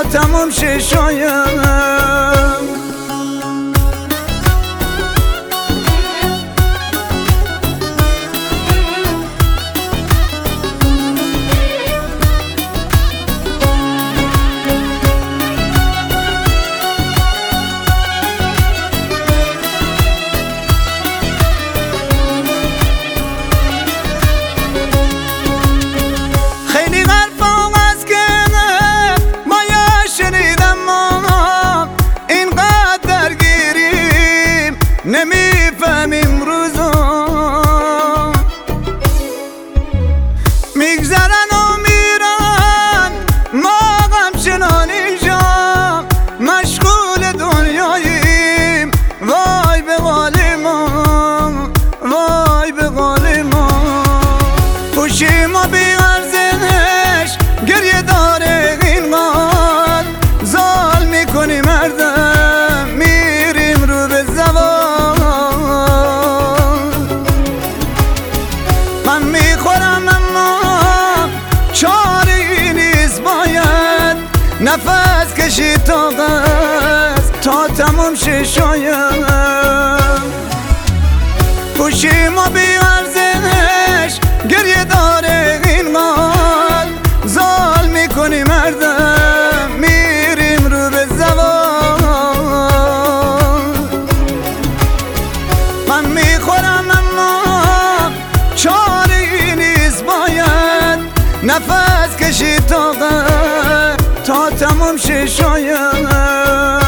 تموم شه شاید. نمیفهمیم روزا میگذرن و میرن، ما غمچنان اینجا مشغول دنیاییم. وای به حال ما، وای به حال ما. خوشی ما بی ارزش گریه داره اینقدر، زال میکنی مردم میریم رو به زوال. من میخورم اما چاری نیست، باید نفس کشید تا تموم شه شاید. گوشی ما بی ارزش گریه داره اینقدر، زال میکنی مردم میریم رو به زوال. من میخورم اما چاری نیست، باید نفس کشید تا تموم شه شاید.